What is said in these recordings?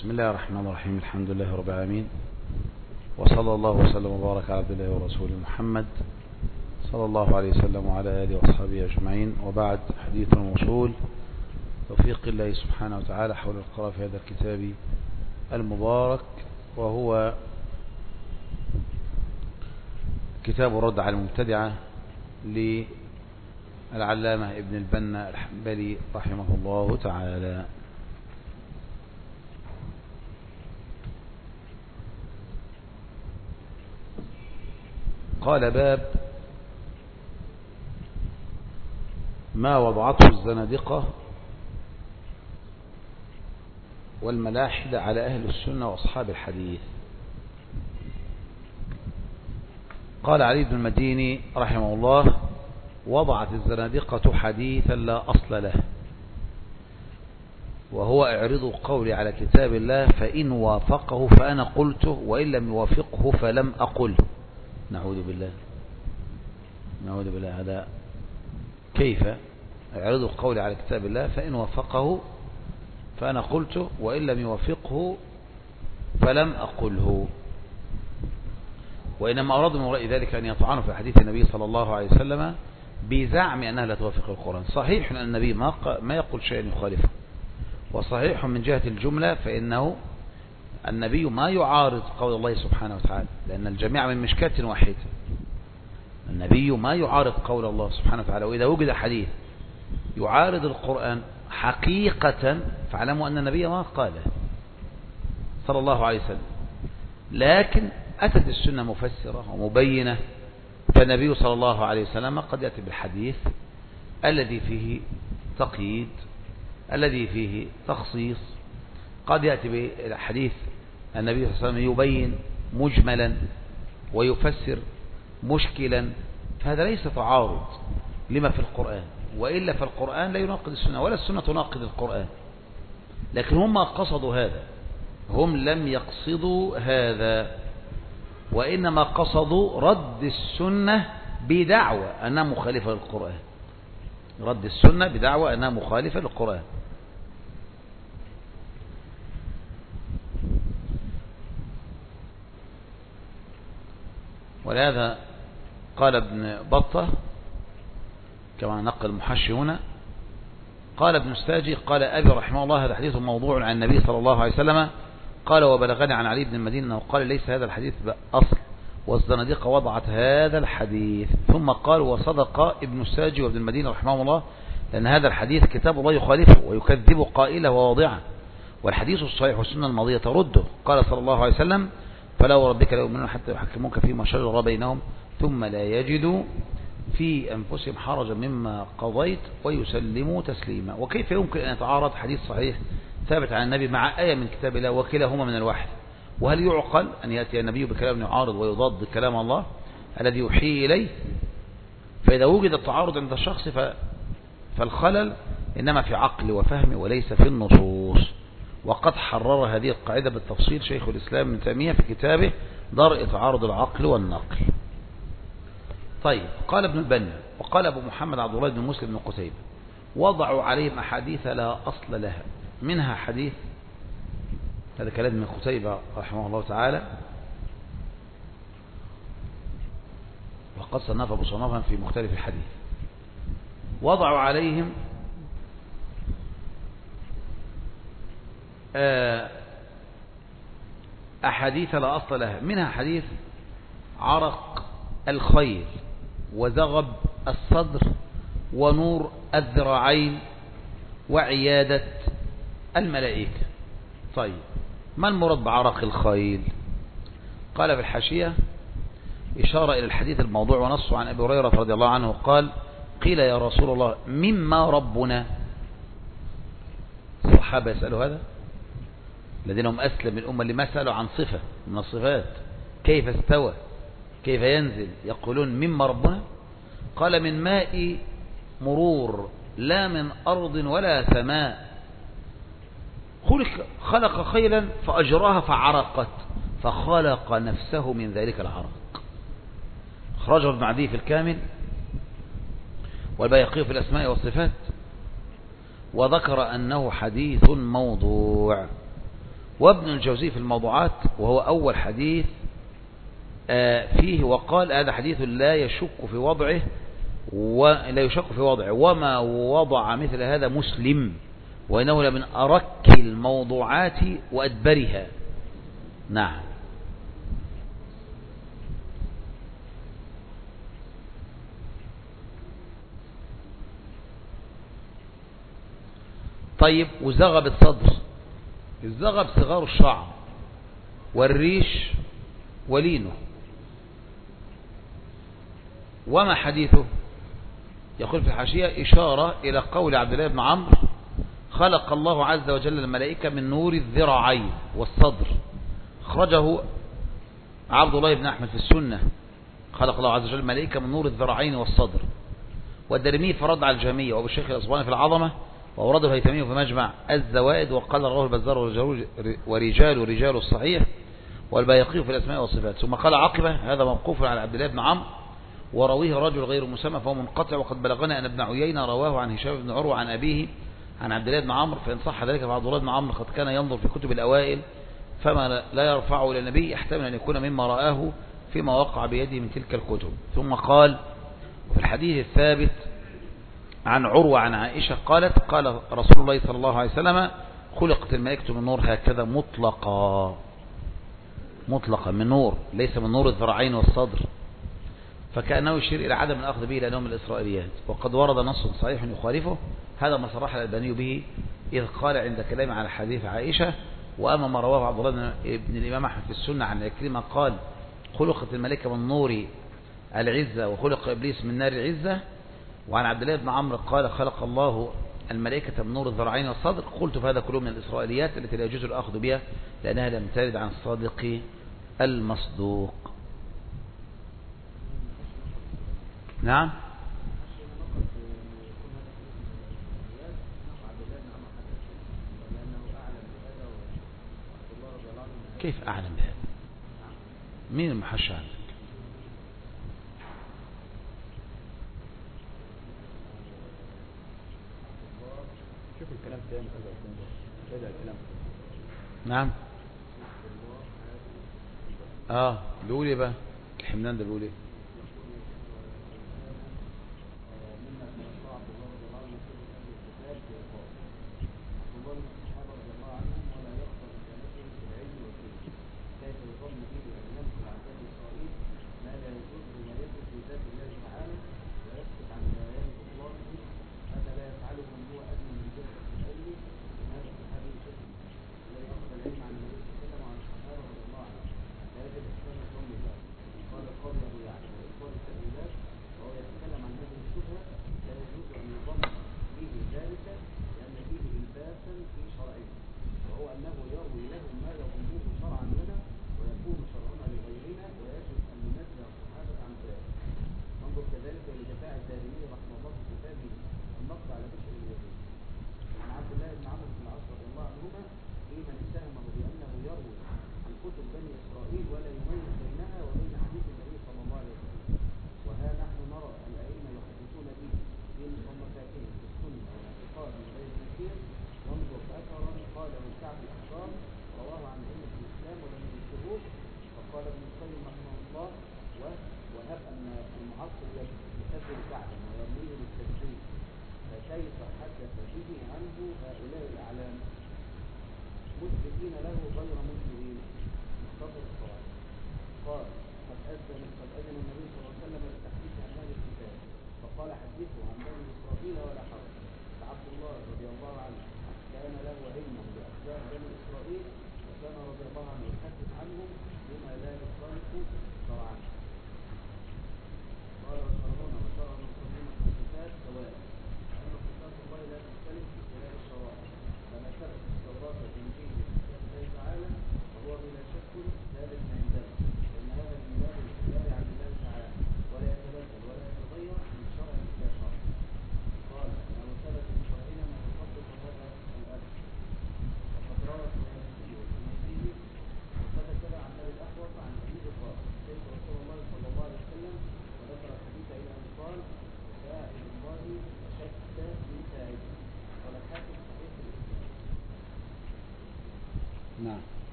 بسم الله الرحمن الرحيم. الحمد لله رب العالمين، وصلى الله وسلم وبارك على عبد الله ورسوله محمد صلى الله عليه وسلم وعلى آله وأصحابه أجمعين. وبعد، حديث الوصول توفيق الله سبحانه وتعالى حول القراءة في هذا الكتاب المبارك، وهو كتاب الرد على المبتدعة للعلامة ابن البنا الحنبلي رحمه الله تعالى. قال: باب ما وضعته الزنادقة والملاحدة على أهل السنة وأصحاب الحديث. قال علي بن المديني رحمه الله: وضعت الزنادقة حديثا لا أصل له، وهو اعرضوا قولي على كتاب الله، فإن وافقه فأنا قلته، وإن لم يوافقه فلم أقله. نعوذ بالله. هذا كيف؟ اعرضوا قولي على كتاب الله، فإن وافقه فأنا قلته، وإن لم يوافقه فلم أقله. وإنما أرادوا من وراء ذلك أن يطعنوا في حديث النبي صلى الله عليه وسلم بزعم أنها لا توافق القرآن. صحيح أن النبي ما يقول شيئا يخالفه، وصحيح من جهة الجملة فإنه النبي ما يعارض قول الله سبحانه وتعالى، لأن الجميع من مشكاة واحدة. النبي ما يعارض قول الله سبحانه وتعالى، وإذا وجد حديث يعارض القرآن حقيقة فاعلموا أن النبي ما قاله صلى الله عليه وسلم، لكن أتت السنة مفسرة ومبينة. فالنبي صلى الله عليه وسلم قد يأتي بالحديث الذي فيه تقييد، الذي فيه تخصيص، قد يأتي بالحديث النبي صلى الله عليه وسلم يبين مجملا ويفسر مشكلا، فهذا ليس تعارض لما في القرآن، وإلا فالقرآن لا يناقض السنة ولا السنة تناقض القرآن. لكن هم قصدوا هذا، هم لم يقصدوا هذا، وإنما قصدوا رد السنة بدعوى أنها مخالفة للقرآن، رد السنة بدعوى أنها مخالفة للقرآن. ولهذا قال ابن بطة كما نقل المحشي هنا، قال ابن الساجي قال أبي رحمه الله: هذا حديث موضوع عن النبي صلى الله عليه وسلم. قال: وبلغني عن علي بن المديني أنه قال: ليس هذا الحديث بأصل، والزنادقة وضعت هذا الحديث. ثم قال: وصدق ابن الساجي وابن المديني رحمه الله، لأن هذا الحديث كتاب الله يخالفه ويكذب قائله وواضعه، والحديث الصحيح والسنة الماضية ترده. قال صلى الله عليه وسلم: فلا وربك لا يؤمنون حتى يحكموك فيما شجر بينهم ثم لا يجدوا في أنفسهم حرجا مما قضيت ويسلموا تسليما. وكيف يمكن أن يتعارض حديث صحيح ثابت عن النبي مع آية من كتاب الله وكلاهما من الوحي؟ وهل يعقل أن يأتي النبي بكلام يعارض ويضاد كلام الله الذي يوحي إليه؟ فإذا وجد التعارض عند الشخص فالخلل إنما في عقل وفهم وليس في النصوص. وقد حرر هذه القاعدة بالتفصيل شيخ الإسلام ابن تيمية في كتابه درء تعارض العقل والنقل. طيب، قال ابن البنا وقال أبو محمد عبد الله بن مسلم بن قتيبة: وضعوا عليهم أحاديث لا أصل لها، منها حديث، هذا كلام من قتيبة رحمه الله تعالى، وقد صنف أبو صنفا في مختلف الحديث. وضعوا عليهم أحاديث لا أصل لها، منها حديث عرق الخيل وزغب الصدر ونور الذراعين وعيادة الملائكة. طيب، ما المراد بعرق الخيل؟ قال في الحاشية إشارة إلى الحديث الموضوع ونص عن أبي هريرة رضي الله عنه قال: قيل يا رسول الله مما ربنا؟ الصحابة يسألوا هذا، الذين هم أسلم الأمة اللي ما سألوا عن صفة من الصفات، كيف استوى، كيف ينزل، يقولون مما ربنا؟ قال: من ماء مرور، لا من أرض ولا سماء. خلق خيلا فأجراها فعرقت، فخلق نفسه من ذلك العرق. أخرجه ابن عدي في الكامل والبيهقي في الأسماء والصفات، وذكر أنه حديث موضوع. وابن الجوزي في الموضوعات وهو أول حديث فيه، وقال هذا حديث لا يشك في وضعه وما وضع مثل هذا مسلم، وإنه لمن أرك الموضوعات وأدبرها. نعم. طيب، وزغب الصدر. الزغب صغار الشعر والريش ولينه. وما حديثه؟ يقول في الحاشية إشارة إلى قول عبد الله بن عمرو: خلق الله عز وجل الملائكة من نور الذراعين والصدر. خرجه عبد الله بن أحمد في السنة: خلق الله عز وجل الملائكة من نور الذراعين والصدر. والدارمي فرد على الجهمية، وابو الشيخ الأصبهاني في العظمة، وأورده الهيثمي في مجمع الزوائد، وقال رواه البزار ورجال الصحيح، والبيهقي في الأسماء والصفات. ثم قال عقبة: هذا موقوف على عبد الله بن عمرو، ورويه رجل غير مسمى فهو منقطع، وقد بلغنا أن ابن عيينة رواه عن هشام بن عروة عن أبيه عن عبد الله بن عمرو، فإن صح ذلك فعبد الله بن عمرو قد كان ينظر في كتب الأوائل، فما لا يرفعه إلى النبي يحتمل أن يكون مما رآه فيما وقع بيده من تلك الكتب. ثم قال: وفي الحديث الثابت عن عروة عن عائشة قالت: قال رسول الله صلى الله عليه وسلم: خلقت الملائكة من نور، هكذا مطلقا من نور، ليس من نور الذراعين والصدر، فكأنه يشير إلى عدم الأخذ به لأنه من الإسرائيليات. وقد ورد نص صحيح يخالفه، هذا ما صرح الألباني به إذ قال عند كلام على حديث عائشة: وأما ما رواه عبد الله بن الإمام أحمد في السنة عن عكرمة قال: خلقت الملائكة من نور العزة وخلق إبليس من نار العزة. وعن عبد الله بن عمرو قال: خلق الله الملائكة من نور الذراعين والصدر. قلت: فهذا كله من الإسرائيليات التي لا يجوز الأخذ بها لأنها لم ترد عن الصادق المصدوق. نعم. كيف أعلم بهذا؟ مين المحشى عندك؟ شوف الكلام تاني كذا الكلام. نعم. بيقول ايه بقى الحمدان ده؟ بيقول ايه؟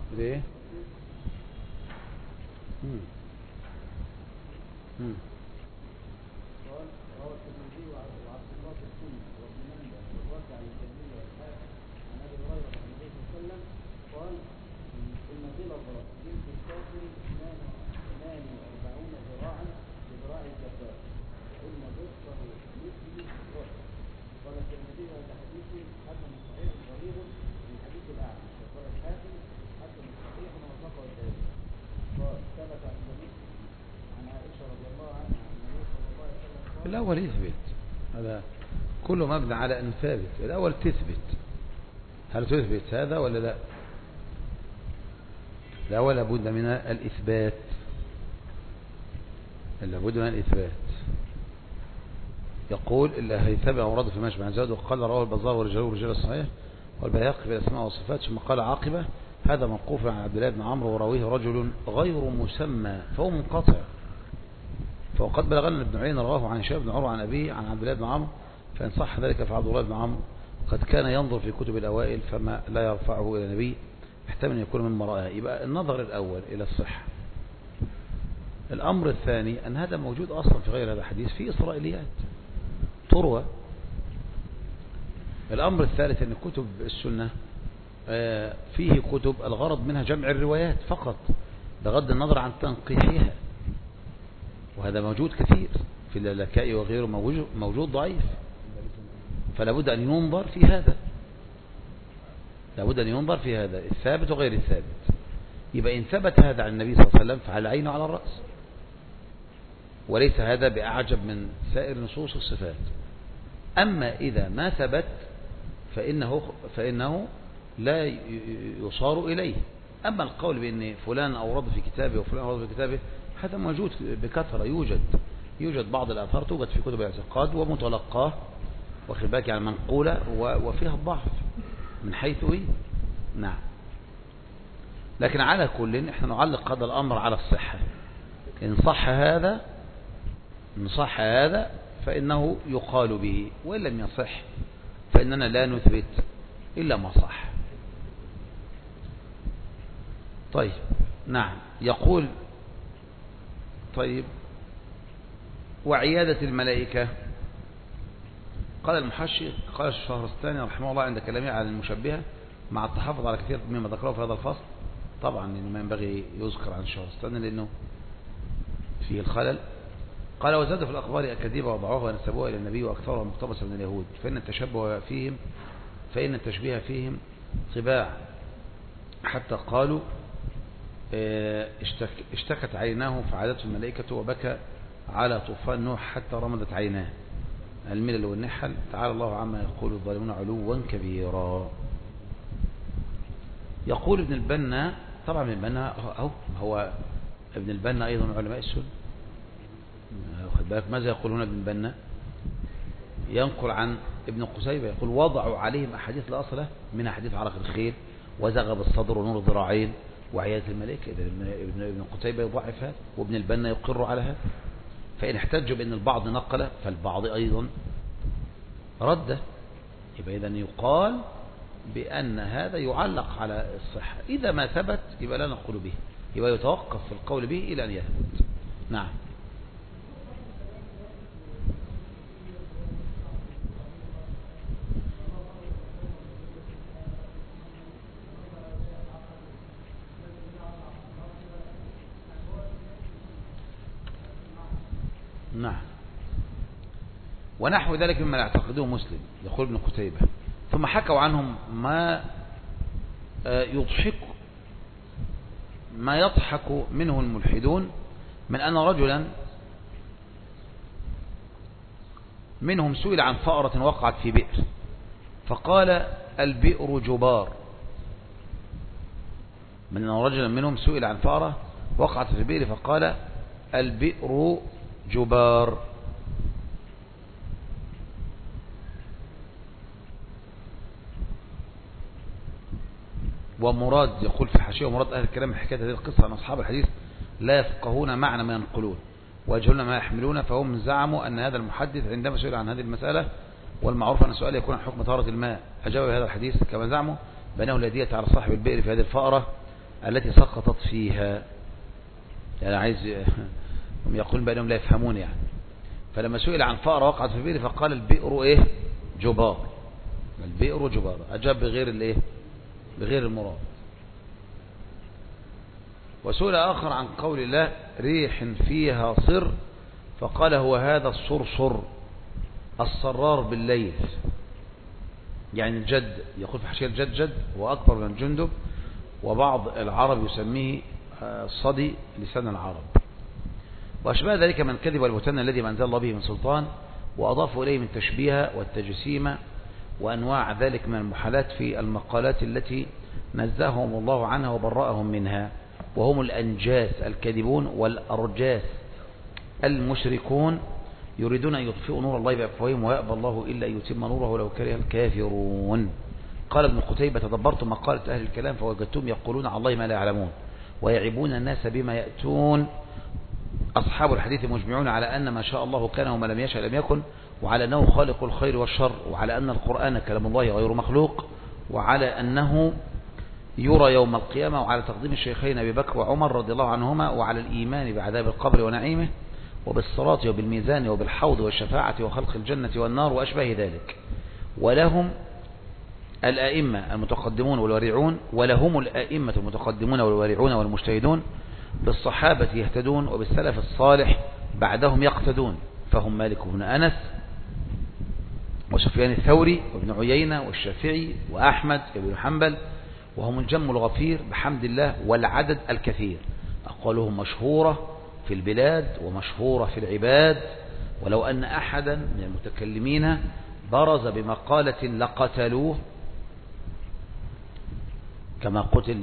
ليه؟ روى الترمذي وعبد الله السني وابن مندى والوزع الجميل والحاكم عن ابي هريره عن النبي صلى الله عليه وسلم قال ان غلظ بنت الكافر 42 ذراعا بذراع الجبار وان ضفه مثل الوسط. قال الترمذي هذا حديث حسن صحيح غريب من حديث الاعمش. وقال الحاكم حسن صحيح ووثقه الذهبي. قال ثبت عند مسلم عن عائشه رضي الله عنها عن النبي صلى الله عليه وسلم قال الأول يثبت، هذا كله مبني على أن ثابت. الأول تثبت، هل تثبت هذا ولا لا؟ الأول لابد من الإثبات، لابد من الإثبات. يقول إلا هيثبت أورده في مجمع زاد وقال رواه البزار ورجاله رجال الصحيح والبيهقي في الأسماء والصفات. ثم قال عاقبة هذا موقوف عن عبد الله بن عمرو وراويه رجل غير مسمى فهو منقطع. فقد بلغنا ابن عيينة رواه عن هشام بن عروة عن أبيه عن عبد الله بن عمرو فإن صح ذلك فعبد الله بن عمرو قد كان ينظر في كتب الأوائل فما لا يرفعه إلى النبي يحتمل أن يكون من مرائها. يبقى النظر الأول إلى الصحة. الأمر الثاني أن هذا موجود أصلا في غير هذا الحديث في إسرائيليات تروى. الأمر الثالث أن كتب السنة فيه كتب الغرض منها جمع الروايات فقط بغض النظر عن تنقيحها، وهذا موجود كثير في اللالكائي وغيره، موجود ضعيف. فلا بد أن ينظر في هذا، لابد أن ينظر في هذا الثابت وغير الثابت. يبقى إن ثبت هذا عن النبي صلى الله عليه وسلم فعلى العين وعلى الرأس، وليس هذا بأعجب من سائر نصوص الصفات. أما إذا ما ثبت فإنه لا يصار إليه. أما القول بأن فلان أورد في كتابه وفلان أورد في كتابه هذا موجود بكثرة، يوجد بعض الآثار توجد في كتب الاعتقاد ومتلقاه واخد بالك يعني منقولة وفيها الضعف من حيث إيه؟ نعم. لكن على كل احنا نعلق هذا الأمر على الصحة. إن صح هذا فإنه يقال به، وإن لم يصح فإننا لا نثبت إلا ما صح. طيب نعم. يقول طيب وعيادة الملائكة. قال المحشي قال الشهرستاني رحمه الله عند كلامه على المشبهة مع التحفظ على كثير مما ذكره في هذا الفصل، طبعا إنه ما ينبغي يذكر عن الشهرستاني لأنه فيه الخلل. قال وزاد في الأخبار أكاذيب وضعوها ونسبوها إلى النبي وأكثرها مقتبسة من اليهود فإن التشبيه فيهم طباع، حتى قالوا اشتكت عيناه فعادته الملائكة وبكى على طوفان نوح حتى رمضت عيناه. الملل والنحل تعالى الله عما يقول الظالمون علوا كبيرا. يقول ابن البنا، طبعا ابن البنا هو ابن البنا أيضا من علماء السنة. خد بالك ماذا يقول هنا ابن البنا؟ ينقل عن ابن قتيبة يقول وضعوا عليهم أحاديث لا أصل له من أحاديث عرق الخيل وزغب الصدر ونور الذراعين وعيادة الملائكة. ابن قتيبة يضعف هذا وابن البنا يقر على هذا. فإن احتجوا بأن البعض نقل فالبعض أيضا رد. يبقى إذن يقال بأن هذا يعلق على الصحة. إذا ما ثبت يبقى لا نقول به، يبقى يتوقف في القول به إلى أن يثبت. نعم. نعم. ونحو ذلك مما يعتقده مسلم. يقول ابن قتيبة ثم حكوا عنهم ما يضحك منه الملحدون من أن رجلا منهم سئل عن فأرة وقعت في بئر فقال البئر جبار. من أن رجلا منهم سئل عن فأرة وقعت في بئر فقال البئر جبار. ومراد يقول في حاشية ومراد أهل الكلام حكاية هذه القصة أن أصحاب الحديث لا يفقهون معنى ما ينقلون ويجهلون ما يحملون، فهم زعموا أن هذا المحدث عندما سئل عن هذه المسألة والمعروف أن السؤال يكون عن حكم طهارة الماء أجاب بهذا الحديث كما زعموا بأنه لا دية على صاحب البئر في هذه الفأرة التي سقطت فيها. يعني عايز هم يقولون بأنهم لا يفهمون يعني. فلما سئل عن فأرة وقعت في البئر فقال البئر ايه؟ جبار. البئر جبار. أجاب بغير الايه؟ بغير المراد. وسئل آخر عن قول الله ريح فيها صر فقال هو هذا الصرصر الصرار بالليل. يعني الجد، يقول في حاشية الجد جد هو أكبر من الجندب، وبعض العرب يسميه الصدي لسان العرب. وأشبه ذلك من كذب والبهتان الذي ما أنزل الله به من سلطان، وأضافوا إليه من تشبيه والتجسيم وأنواع ذلك من المحالات في المقالات التي نزههم الله عنها وبرأهم منها، وهم الأنجاس الكاذبون والأرجاس المشركون يريدون أن يطفئوا نور الله بأفواههم ويأبى الله إلا أن يتم نوره لو كره الكافرون. قال ابن قتيبة تدبرت مقالة أهل الكلام فوجدتهم يقولون على الله ما لا يعلمون ويعيبون الناس بما يأتون. أصحاب الحديث مجمعون على أن ما شاء الله كان وما لم يشاء لم يكن، وعلى أنه خالق الخير والشر، وعلى أن القرآن كلام الله غير مخلوق، وعلى أنه يرى يوم القيامة، وعلى تقديم الشيخين أبي بكر وعمر رضي الله عنهما، وعلى الإيمان بعذاب القبر ونعيمه، وبالصراط وبالميزان وبالحوض والشفاعة وخلق الجنة والنار وأشبه ذلك. ولهم الأئمة المتقدمون والورعون، ولهم الأئمة المتقدمون والورعون والمجتهدون، بالصحابة يهتدون وبالسلف الصالح بعدهم يقتدون، فهم مالك بن أنس وسفيان الثوري وابن عيينة والشافعي وأحمد بن حنبل، وهم الجم الغفير بحمد الله والعدد الكثير. أقوالهم مشهورة في البلاد ومشهورة في العباد، ولو أن أحدا من المتكلمين برز بمقالة لقتلوه كما قتل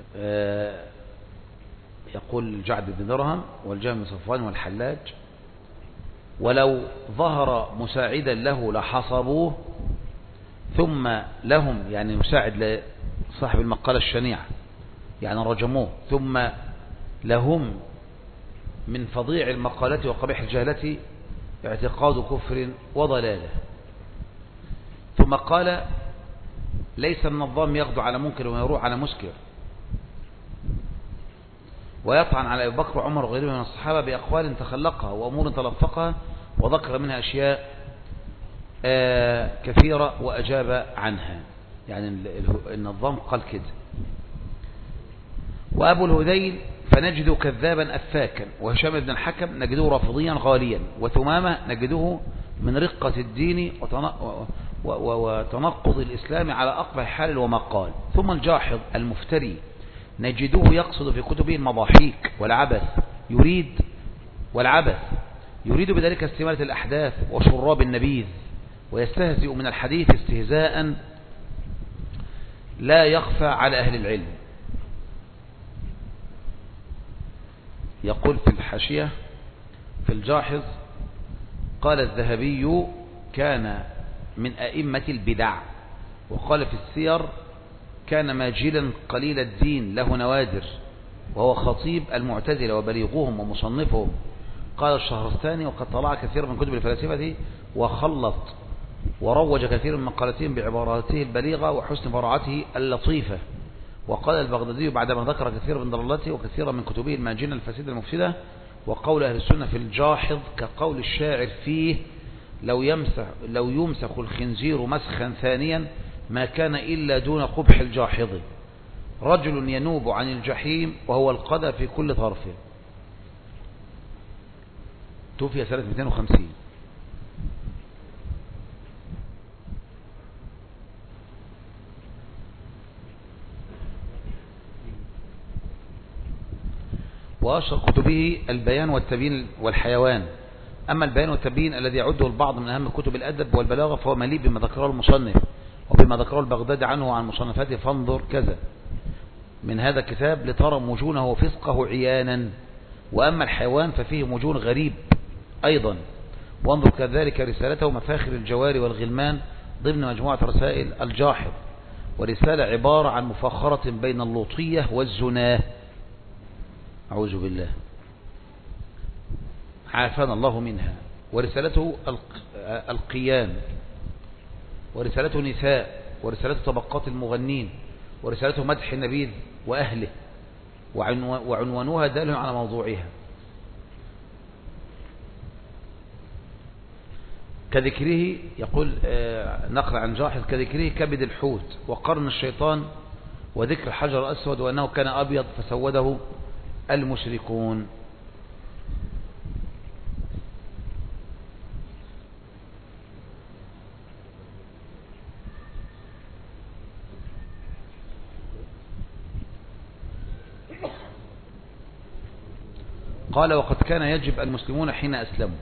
يقول الجعد بن درهم والجهم بن صفوان والحلاج، ولو ظهر مساعدا له لحصبوه، ثم لهم يعني مساعد لصاحب المقالة الشنيعة يعني رجموه، ثم لهم من فظيع المقالات وقبيح الجهلة اعتقاد كفر وضلاله. ثم قال ليس النظام يغدو على منكر ويروح على مسكر، ويطعن على أبي بكر وعمر وغيرهم من الصحابة بأقوال تخلقها وأمور تلفقها، وذكر منها أشياء كثيرة وأجاب عنها. يعني النظام قال كده. وأبو الهذيل فنجد كذابا أفاكا، وهشام بن الحكم نجده رافضيا غاليا، وثمامة نجده من رقة الدين وتنقض الإسلام على أقبح حال ومقال. ثم الجاحظ المفتري نجده يقصد في كتبه المضاحيك يريد بذلك استمالة الأحداث وشراب النبيذ، ويستهزئ من الحديث استهزاء لا يخفى على أهل العلم. يقول في الحاشية في الجاحظ قال الذهبي كان من أئمة البدع، وقال في السير كان ماجلا قليل الدين له نوادر، وهو خطيب المعتزلة وبليغهم ومصنفهم. قال الشهرستاني وقد طلع كثير من كتب الفلاسفة وخلط وروج كثير من مقالتهم بعباراته البليغة وحسن براعته اللطيفة. وقال البغدادي بعدما ذكر كثير من ضلالته وكثير من كتبه الماجنة الفاسدة المفسدة وقول أهل السنة في الجاحظ كقول الشاعر فيه لو يمسخ الخنزير مسخا ثانيا ما كان إلا دون قبح الجاحظ، رجل ينوب عن الجحيم وهو القدى في كل طرفه. توفي سنة 250. وأشهر كتبه البيان والتبيين والحيوان. أما البيان والتبيين الذي يعده البعض من أهم كتب الأدب والبلاغة فهو مليء بما ذكره المصنف وبما ذكره البغدادي عنه وعن مصنفاته، فانظر كذا من هذا الكتاب لترى مجونه وفسقه عيانا. وأما الحيوان ففيه مجون غريب أيضا، وانظر كذلك رسالته مفاخر الجوار والغلمان ضمن مجموعة رسائل الجاحظ، ورسالة عبارة عن مفاخرة بين اللوطية والزناه، أعوذ بالله عافانا الله منها. ورسالته القيام، ورسالته نساء، ورسالته طبقات المغنين، ورسالته مدح النبيذ وأهله، وعنوانها دال على موضوعها، كذكره يقول نقل عن جاحظ كذكره كبد الحوت وقرن الشيطان وذكر الحجر الأسود وأنه كان أبيض فسوده المشركون. قال وقد كان يجب المسلمون حين أسلموا،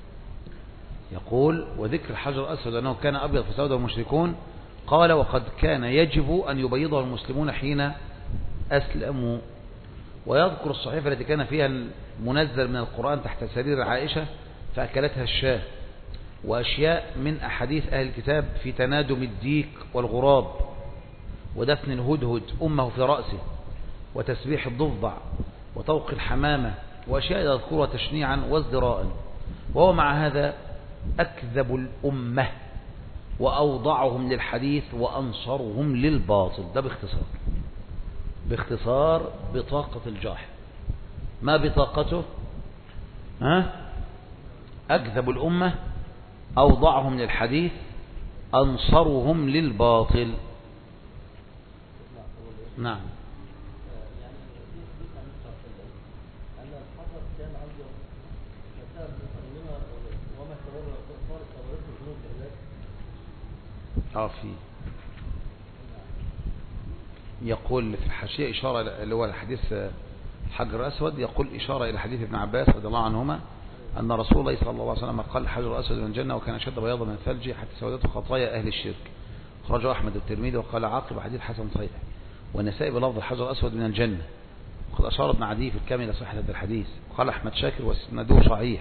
يقول وذكر الحجر الأسود أنه كان أبيض فسوده المشركون. قال وقد كان يجب أن يبيضه المسلمون حين أسلموا. ويذكر الصحيفة التي كان فيها المنزل من القرآن تحت سرير عائشة فأكلتها الشاه، وأشياء من أحاديث أهل الكتاب في تنادم الديك والغراب ودفن الهدهد أمه في رأسه وتسبيح الضفدع وطوق الحمامة وأشياء يذكرها تشنيعا وازدراء. وهو مع هذا أكذب الأمة وأوضعهم للحديث وأنصرهم للباطل. ده باختصار بطاقة الجاحظ. ما بطاقته؟ أكذب الأمة أوضعهم للحديث أنصرهم للباطل. نعم. في يقول في الحاشية إشارة اللي هو الحديث الحجر الأسود، يقول إشارة إلى حديث ابن عباس رضي الله عنهما أن رسول الله صلى الله عليه وسلم قال الحجر الأسود من الجنة وكان أشد بياضا من الثلج حتى سودته خطايا أهل الشرك. خرجه أحمد والترمذي وقال عاقب حديث حسن صحيح. والنسائي بلفظ الحجر الأسود من الجنة. وقد أشار ابن عدي في الكامل صحة هذا الحديث. وقال أحمد شاكر وسنده صحيح.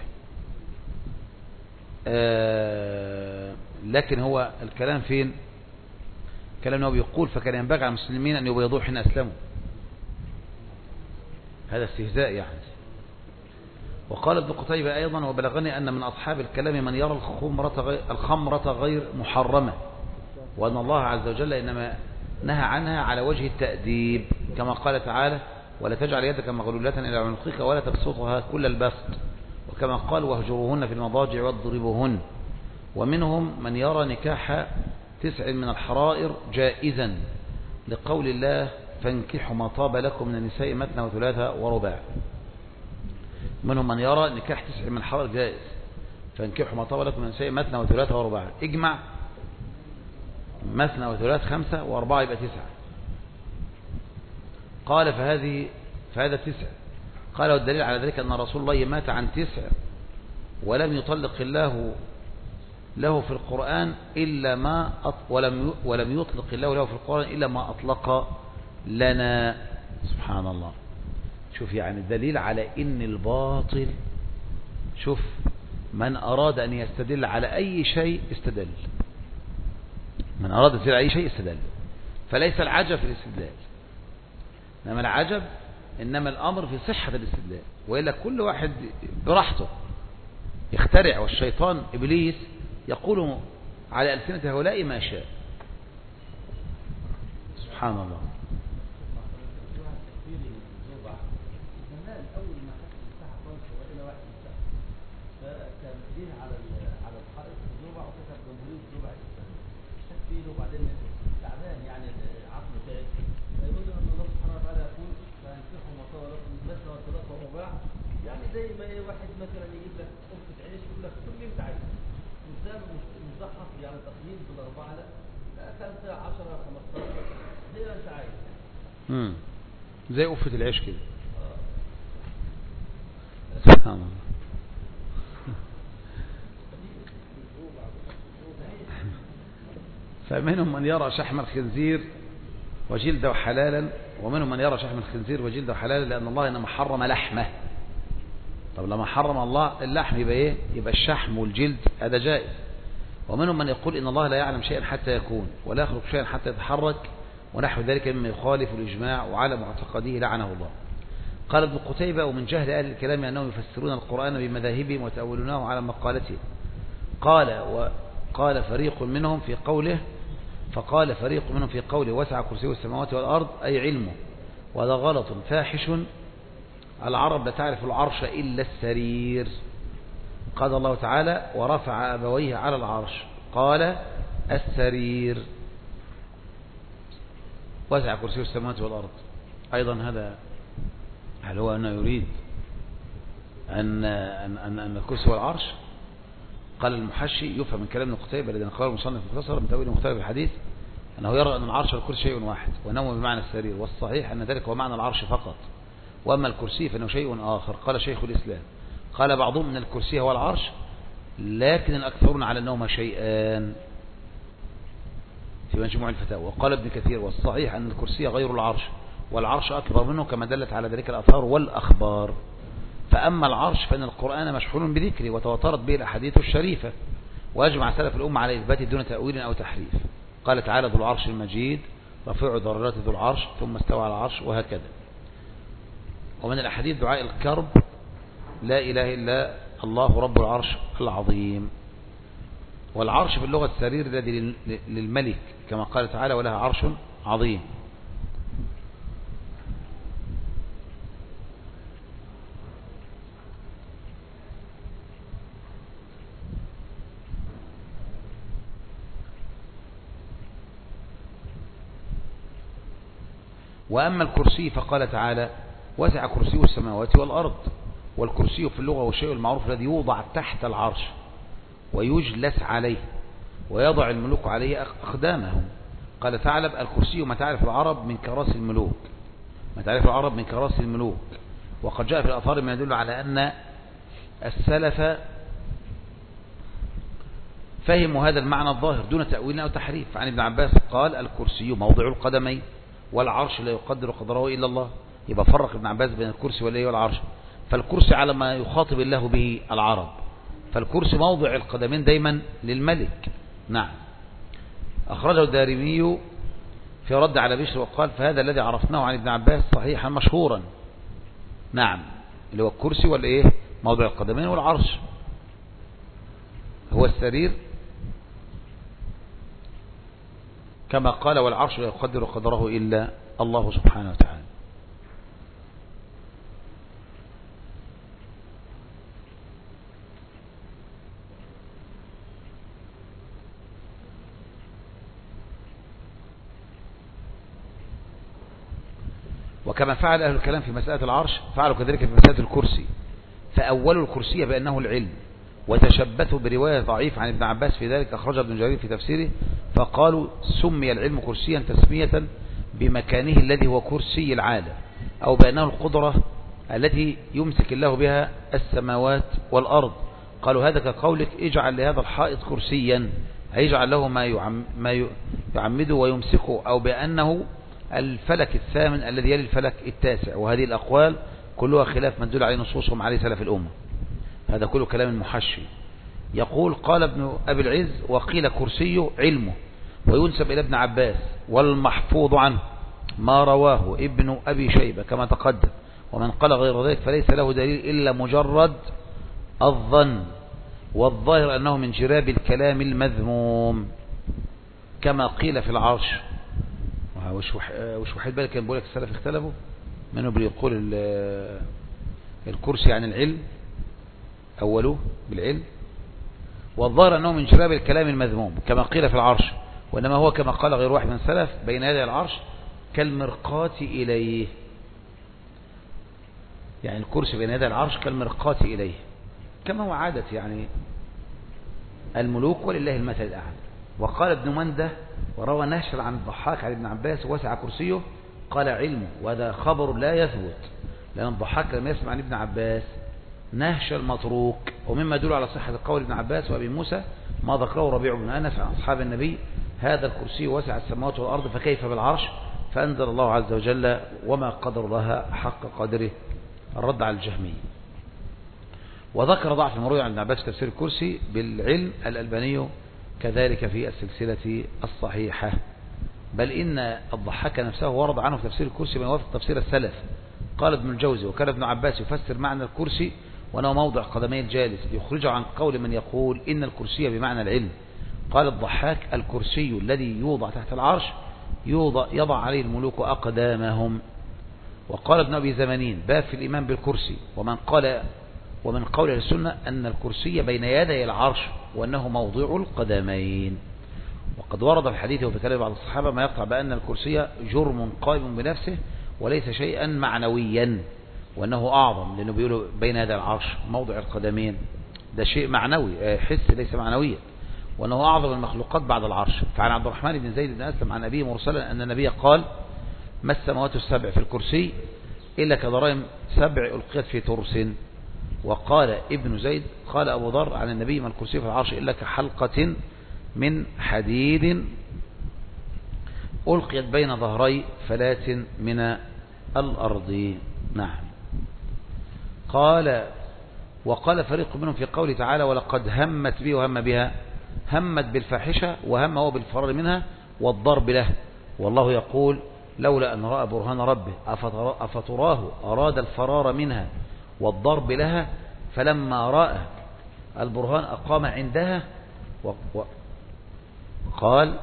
لكن هو الكلام فين؟ كلام أنه بيقول فكان ينبغي على المسلمين أن يبيضوه حين أسلموا. هذا استهزاء يعني. وقال ابن قتيبة أيضا وبلغني أن من أصحاب الكلام من يرى الخمرة غير محرمة، وأن الله عز وجل إنما نهى عنها على وجه التأديب كما قال تعالى ولا تجعل يدك مغلولة إلى عنقك ولا تبسطها كل البسط، وكما قال واهجروهن في المضاجع واضربوهن. ومنهم من يرى نكاح 9 من الحرائر جائزا لقول الله فانكحوا ما طاب لكم من النساء مثنى وثلاثة ورباع. منهم من يرى نكاح 9 من الحرائر جائز فانكحوا ما طاب لكم من النساء مثنى وثلاثة ورباع. اجمع مثنى وثلاث 5 و4 يبقى 9. قال فهذا 9. قال والدليل على ذلك أن رسول الله مات عن 9 ولم يطلق الله له في القرآن إلا ما ولم يطلق الله له في القرآن إلا ما أطلق لنا. سبحان الله. شوف يعني الدليل على إن الباطل، شوف من أراد أن يستدل على أي شيء استدل، من أراد أن يستدل على أي شيء استدل. فليس العجب في الاستدلال، إنما العجب إنما الأمر في صحة الاستدلال، وإلا كل واحد براحته يخترع، والشيطان إبليس يقول على ألسنة هؤلاء ما شاء. سبحان الله. زي ما واحد مثلا يجيب لك قرصة عيش يقول لك كل اللي انت عايزه، مزحف يعني تقييم بالأربعة، لا 5 10 15 زي ما انت عايز. زي قفة العيش كده. سبحان الله. فمنهم من يرى شحم الخنزير وجلده حلالا، ومنهم من يرى شحم الخنزير وجلده حلالا لأن الله إنما حرم لحمه. طب لما حرم الله اللحم يبقى ايه؟ يبقى الشحم والجلد هذا جائز. ومنهم من يقول إن الله لا يعلم شيئا حتى يكون ولا يخلق شيئا حتى يتحرك ونحو ذلك مما يخالف الإجماع وعلى معتقده لعنه الله. قال ابن قتيبة ومن جهل أهل الكلام أنهم يفسرون القرآن بمذاهبهم وتأولونه على مقالتهم. قال فريق منهم في قوله وسع كرسيه السماوات والأرض أي علمه. وهذا غلط فاحش. العرب لا تعرف العرش إلا السرير. قال الله تعالى ورفع أبويه على العرش، قال السرير. وسع كرسيه السماوات والأرض. أيضا هذا هل هو أنه يريد أن الكرسي والعرش؟ قال المحشي يفهم من كلام ابن قتيبة الذي قال المصنف مختصرا من تأويل مختلف الحديث أنه يرى أن العرش والكرسي شيء واحد ونوم بمعنى السرير، والصحيح أن ذلك هو معنى العرش فقط، وأما الكرسي فإنه شيء آخر. قال شيخ الإسلام قال بعضهم من الكرسي هو العرش، لكن الأكثرون على أنهما شيئان في مجموع الفتاوى. وقال ابن كثير والصحيح أن الكرسي غير العرش، والعرش أكبر منه كما دلت على ذلك الآثار والأخبار. فأما العرش فإن القرآن مشحون بذكره وتواترت به الأحاديث الشريفة، وأجمع سلف الأمة على إثباته دون تأويل أو تحريف. قال تعالى ذو العرش المجيد رفيع درجات ذو العرش ثم استوى على العرش، وهكذا. ومن الأحاديث دعاء الكرب لا إله إلا الله رب العرش العظيم. والعرش في اللغة السرير الذي للملك كما قال تعالى ولها عرش عظيم. وأما الكرسي فقال تعالى وسع كرسيه السماوات والأرض. والكرسي في اللغة هو الشيء المعروف الذي يوضع تحت العرش ويجلس عليه ويضع الملوك عليه أقدامهم. قال ثعلب الكرسي ما تعرف العرب من كراسي الملوك، ما تعرف العرب من كراسي الملوك. وقد جاء في الآثار ما يدل على أن السلف فهموا هذا المعنى الظاهر دون تأويل أو تحريف. عن ابن عباس قال الكرسي موضع القدمين والعرش لا يقدر قدره إلا الله. يبقى فرق ابن عباس بين الكرسي والعرش. فالكرسي على ما يخاطب الله به العرب، فالكرسي موضع القدمين دايما للملك. نعم. أخرجه الدارمي في رد على بشر وقال فهذا الذي عرفناه عن ابن عباس صحيحا مشهورا. نعم، اللي هو الكرسي والإيه موضع القدمين، والعرش هو السرير كما قال والعرش لا يقدر قدره إلا الله سبحانه وتعالى. وكما فعل أهل الكلام في مسألة العرش فعلوا كذلك في مسألة الكرسي، فأولوا الكرسي بأنه العلم وتشبثوا برواية ضعيفة عن ابن عباس في ذلك أخرجها ابن جرير في تفسيره، فقالوا سمي العلم كرسيا تسمية بمكانه الذي هو كرسي العالم، أو بأنه القدرة التي يمسك الله بها السماوات والأرض. قالوا هذا كقولك اجعل لهذا الحائط كرسيا، هيجعل له ما يعمده ويمسكه، أو بأنه الفلك الثامن الذي يلي الفلك التاسع. وهذه الأقوال كلها خلاف من دل عليه نصوصهم عليه سلف الأمة. هذا كله كلام المحشي. يقول قال ابن أبي العز وقيل كرسيه علمه، وينسب إلى ابن عباس، والمحفوظ عنه ما رواه ابن أبي شيبة كما تقدم. ومن قال غير ذلك فليس له دليل إلا مجرد الظن، والظاهر أنه من جراب الكلام المذموم كما قيل في العرش. وش وحيد بالك كان بيقول لك السلف اختلفوا منه بيقول الكرسي عن العلم أوله بالعلم، والظاهر أنه من جراب الكلام المذموم كما قيل في العرش، وإنما هو كما قال غير واحد من السلف بين يدي العرش كالمرقاة إليه. يعني الكرسي بين يدي العرش كالمرقاة إليه كما هو عادة يعني الملوك، ولله المثل الأعلى. وقال ابن منده وروى نشر عن الضحاك عن ابن عباس وسع كرسيه قال علمه، وهذا خبر لا يثبت، لأن الضحاك لم يسمع عن ابن عباس نهش المتروك. ومما يدل على صحة قول ابن عباس وابي موسى ما ذكره ربيع بن أنس عن أصحاب النبي هذا الكرسي وسع السماوات والأرض فكيف بالعرش، فأنزل الله عز وجل وما قدر الله حق قدره، الرد على الجهمية. وذكر ضعف المروي عن ابن عباس في تفسير الكرسي بالعلم الألباني كذلك في السلسلة الصحيحة. بل إن الضحاك نفسه ورد عنه في تفسير الكرسي ما يوافق تفسير السلف. قال ابن الجوزي وكان ابن عباس يفسر معنى الكرسي وأنه موضع قدمي الجالس ليخرجه عن قول من يقول إن الكرسي بمعنى العلم. قال الضحاك الكرسي الذي يوضع تحت العرش يضع عليه الملوك أقدامهم. وقال ابن أبي زمانين باب في الإيمان بالكرسي. ومن قول السنة أن الكرسي بين يدي العرش وأنه موضع القدمين. وقد ورد في الحديث وفي كلام بعض الصحابة ما يقطع بأن الكرسي جرم قائم بنفسه وليس شيئا معنويا، وأنه أعظم لأنه بيقولوا بين يدي العرش موضع القدمين، ده شيء معنوي حس ليس معنويا، وأنه أعظم المخلوقات بعد العرش. فعن عبد الرحمن بن زيد بن أسلم عن أبيه مرسلا أن النبي قال ما السماوات السبع في الكرسي إلا كضرائم سبع ألقيت في ترس. وقال ابن زيد قال أبو ذر عن النبي ما الكرسي في العرش إلا كحلقة من حديد ألقيت بين ظهري فلاة من الأرض. نعم. وقال فريق منهم في قوله تعالى ولقد همت به وهم بها، همت بالفاحشة وهم هو بالفرار منها والضرب له، والله يقول لولا أن رأى برهان ربه أفتراه أراد الفرار منها والضرب لها فلما رأى البرهان أقام عندها. قال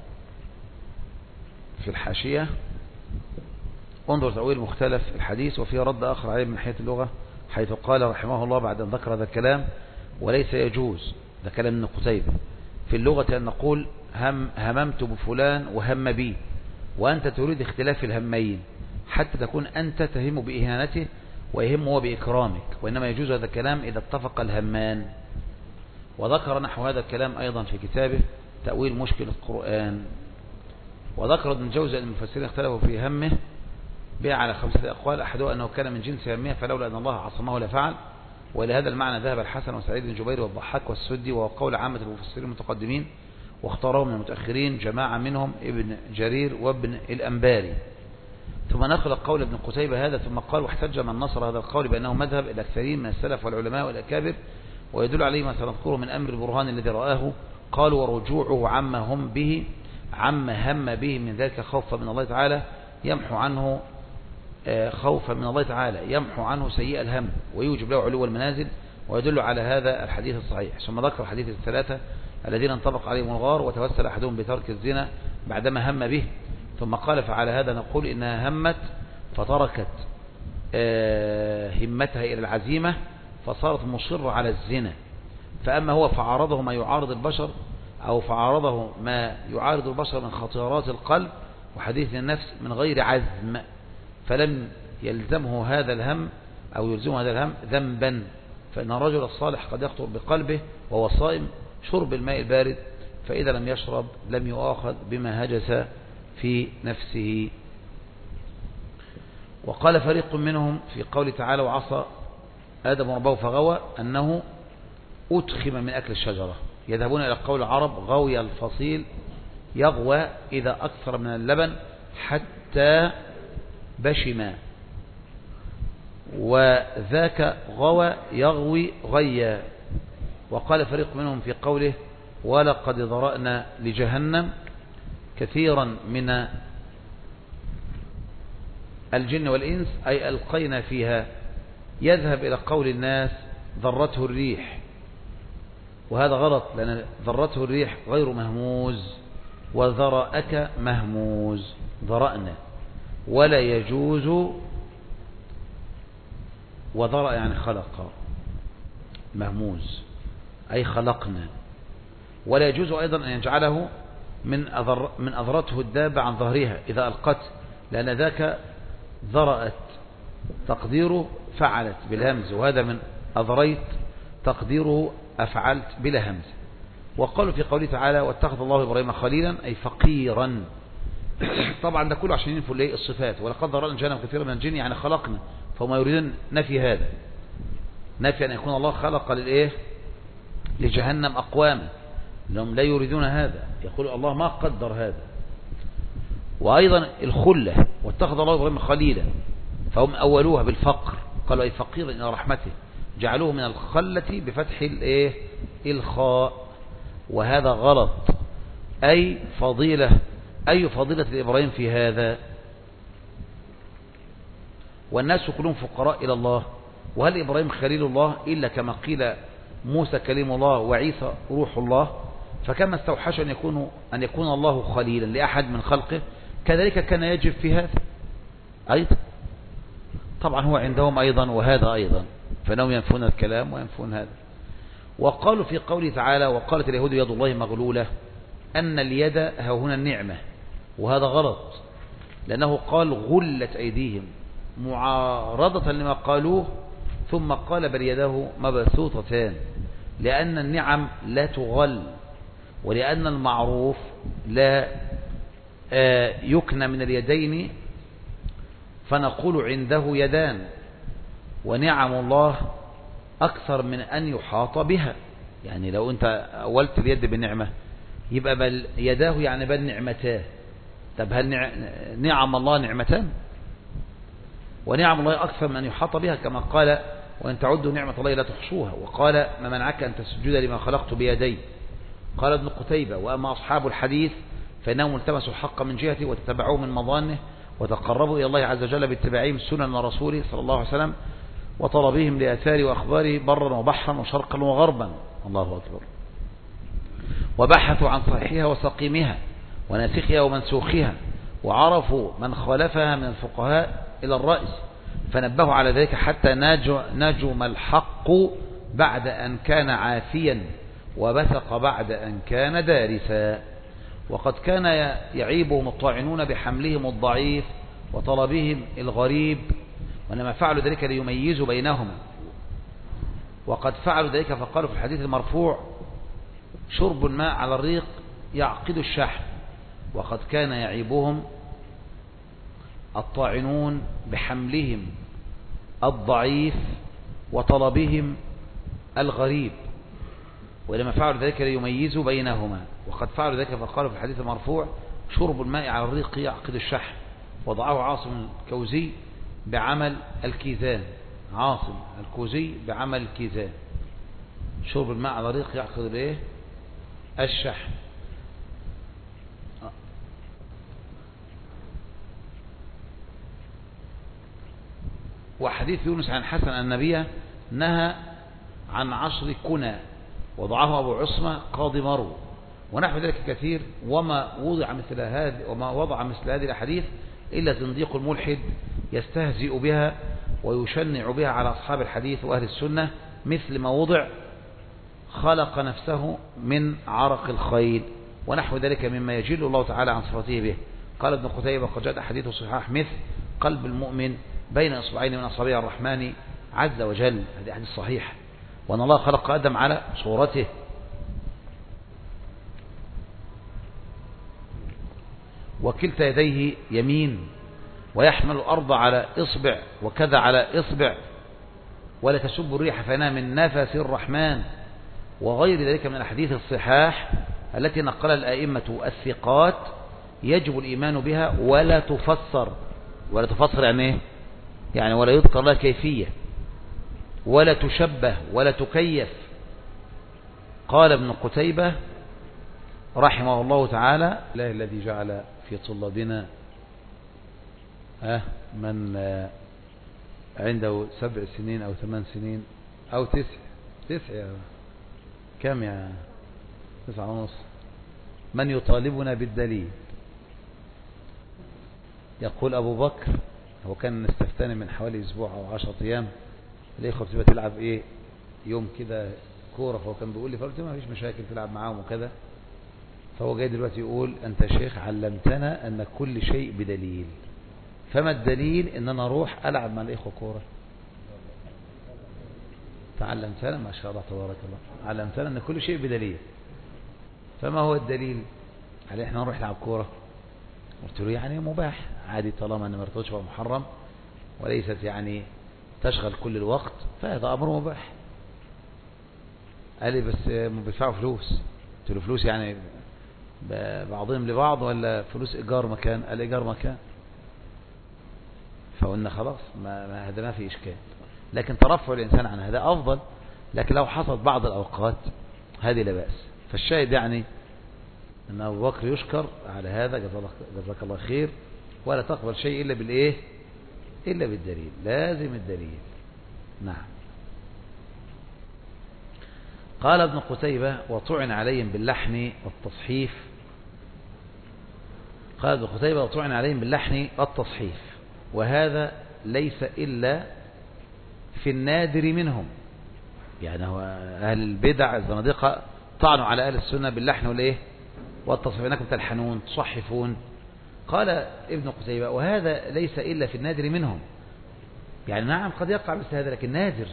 في الحاشية انظر تأويل مختلف الحديث وفيه رد آخر عليه من حيث اللغة، حيث قال رحمه الله بعد أن ذكر هذا الكلام وليس يجوز، ده كلام ابن قتيبة، في اللغة أن نقول هممت بفلان وهم بي، وأنت تريد اختلاف الهمين حتى تكون أنت تهم بإهانته ويهم هو بإكرامك، وإنما يجوز هذا الكلام إذا اتفق الهمان. وذكر نحو هذا الكلام أيضا في كتابه تأويل مشكل القرآن. وذكر ابن الجوزي أن المفسرين اختلفوا في همه بيع على 5 أقوال، أحدها أنه كان من جنس همه فلولا أن الله عصمه لفعل، وإلى هذا المعنى ذهب الحسن وسعيد بن جبير والضحاك والسدي، وهو قول عامة المفسرين المتقدمين، واختاره من المتأخرين جماعة منهم ابن جرير وابن الأنباري. ثم نقل قول ابن قتيبة هذا ثم قال واحتج من نصر هذا القول بأنه مذهب الأكثرين من السلف والعلماء والأكابر، ويدل عليه ما سنذكره من أمر البرهان الذي رآه. قالوا ورجوعه عما هم به من ذلك خوفا من الله تعالى يمحو عنه سيء الهم ويوجب له علو المنازل، ويدل على هذا الحديث الصحيح. ثم ذكر حديث الثلاثة الذين انطبق عليهم الغار وتوسل أحدهم بترك الزنا بعدما هم به، ثم قال فعلى هذا نقول إنها همت فتركت همتها إلى العزيمة فصارت مصرة على الزنا، فأما هو فعارضه ما يعارض البشر أو فعارضه ما يعارض البشر من خطيرات القلب وحديث النفس من غير عزم، فلم يلزمه هذا الهم أو يلزمه هذا الهم ذنبا، فإن الرجل الصالح قد يخطر بقلبه وهو صائم شرب الماء البارد، فإذا لم يشرب لم يؤاخذ بما هجس في نفسه. وقال فريق منهم في قول تعالى وعصى آدم ربه فغوى أنه أتخم من أكل الشجرة، يذهبون إلى قول العرب غوي الفصيل يغوى إذا أكثر من اللبن حتى بشما، وذاك غوى يغوي غيا. وقال فريق منهم في قوله ولقد ذرأنا لجهنم كثيرا من الجن والإنس أي ألقينا فيها، يذهب إلى قول الناس ذرته الريح، وهذا غلط لأن ذرته الريح غير مهموز وذرأك مهموز ذرأنا، ولا يجوز وذرأ يعني خلق مهموز أي خلقنا، ولا يجوز أيضا أن يجعله من أذرته الدابة عن ظهرها إذا ألقت، لأن ذاك ذرأت تقديره فعلت بالهمز، وهذا من أذريت تقديره أفعلت بلا همز. وقالوا في قوله تعالى واتخذ الله إبراهيم خليلا أي فقيرا، طبعا ده كله عشان ينفوا ليه الصفات، ولقد ذرأنا جهنم كثيرا من الجن يعني خلقنا، فهم يريدون نفي هذا، نفي أن يكون الله خلق لجهنم أقواما، لهم لا يريدون هذا، يقول الله ما قدر هذا. وأيضا الخلة واتخذ الله إبراهيم خليلا، فهم أولوها بالفقر، قالوا أي فقير إلى رحمته، جعلوه من الخلة بفتح الخاء، وهذا غلط. أي فضيلة لإبراهيم في هذا، والناس كلهم فقراء إلى الله، وهل إبراهيم خليل الله إلا كما قيل موسى كليم الله وعيسى روح الله، فكما استوحش أن يكون الله خليلا لأحد من خلقه كذلك كان يجب في هذا أيضا. طبعا هو عندهم أيضا وهذا أيضا، فإنهم ينفون الكلام وينفون هذا. وقالوا في قوله تعالى وقالت اليهود يد الله مغلولة أن اليد ها هنا النعمة، وهذا غلط، لأنه قال غلت أيديهم معارضة لما قالوه، ثم قال بل يداه مبسوطتان، لأن النعم لا تغل، ولأن المعروف لا يكنى من اليدين، فنقول عنده يدان، ونعم الله أكثر من أن يحاط بها. يعني لو أنت أولت اليد بالنعمة يبقى بل يداه يعني بل نعمتاه. طب هل نعم الله نعمتان؟ ونعم الله أكثر من أن يحاط بها، كما قال وإن تعدوا نعمة الله لا تحصوها. وقال ما منعك أن تسجد لما خلقت بيدي. قال ابن قتيبة وأما أصحاب الحديث فإنهم التمسوا الحق من جهته وتتبعوه من مظانه وتقربوا إلى الله عز وجل باتباعهم سنن رسوله صلى الله عليه وسلم وطلبهم لآثار وأخباره برا وبحرا وشرقا وغربا. الله أكبر. وبحثوا عن صحيحها وسقيمها وناسخها ومنسوخها، وعرفوا من خالفها من الفقهاء إلى الرأس، فنبهوا على ذلك حتى نجم الحق بعد أن كان عافيا، وبثق بعد أن كان دارسا. وقد كان يعيبهم الطاعنون بحملهم الضعيف وطلبهم الغريب، وإنما فعلوا ذلك ليميزوا بينهما. وقد فعلوا ذلك فقالوا في الحديث المرفوع شرب الماء على الريق يعقد الشحم. وقد كان يعيبهم الطاعنون بحملهم الضعيف وطلبهم الغريب، ولما فعلوا ذلك ليميزوا بينهما. وقد فعلوا ذلك فقالوا في الحديث المرفوع شرب الماء على الريق يعقد الشحم. وضعه عاصم الكوزي بعمل الكيزان. عاصم الكوزي بعمل الكيزان. شرب الماء على الريق يعقد الايه؟ الشحم. وحديث يونس عن حسن النبي نهى عن 10 كنى، وضعه أبو عصمة قاضي مرو، ونحو ذلك كثير. وما وضع مثل هذه الأحاديث إلا زنديق الملحد يستهزئ بها ويشنع بها على أصحاب الحديث وأهل السنة، مثل ما وضع خلق نفسه من عرق الخيل، ونحو ذلك مما يجل الله تعالى عن صفاته به. قال ابن قتيبة قد جاءت أحاديث صحاح مثل قلب المؤمن بين إصبعين من أصابع الرحمن عز وجل، هذه أحاديث صحيحة، وأن الله خلق آدم على صورته. وكلتا يديه يمين، ويحمل الأرض على إصبع وكذا على إصبع، ولا تسب الريح فإنها من نفس الرحمن، وغير ذلك من الأحاديث الصحاح التي نقل الأئمة الثقات يجب الإيمان بها ولا تفسر. ولا تفسر يعني إيه؟ يعني ولا يذكر لها كيفية ولا تشبه ولا تكيف. قال ابن قتيبة رحمه الله تعالى الله الذي جعل في طلابنا من عنده 7 سنين أو 8 سنين أو 9 كم يا 9.5 من يطالبنا بالدليل. يقول أبو بكر هو كان استفتاني من حوالي أسبوع أو 10 أيام، الإخوة بتبقى تلعب إيه يوم كده كورة، فهو كان بيقول لي، فقلت ما فيش مشاكل تلعب معاهم وكذا. فهو جاي دلوقتي يقول أنت شيخ علمتنا أن كل شيء بدليل، فما الدليل إن أنا أروح ألعب مع الإخوة كورة؟ تعلمتنا ما شاء الله تبارك الله، علمتنا أن كل شيء بدليل، فما هو الدليل على إحنا نروح نلعب كورة؟ قلت له يعني مباح عادي طالما أن ما ارتبطش محرم وليست يعني تشغل كل الوقت، فهذا أمر مباح. قال لي بس بيدفعوا فلوس. قلت له فلوس يعني بعضهم لبعض ولا فلوس إيجار مكان؟ قال إيجار مكان. فقلنا خلاص هذا ما في إشكال، لكن ترفع الإنسان عن هذا أفضل. لكن لو حصلت بعض الأوقات هذه لا بأس. فالشاهد يعني أن أبو بكر يشكر على هذا، جزاك الله خير. ولا تقبل شيء إلا بالإيه؟ إلا بالدليل، لازم الدليل. نعم. قال ابن قتيبة وطعن عليهم باللحن والتصحيف. قال ابن قتيبة وطعن عليهم باللحن والتصحيف، وهذا ليس إلا في النادر منهم. يعني هو أهل البدع الزنادقة طعنوا على أهل السنة باللحن والإيه والتصحيف، إنكم تلحنون تصحفون. قال ابن قتيبة وهذا ليس إلا في النادر منهم، يعني نعم قد يقع مثل هذا لكن نادر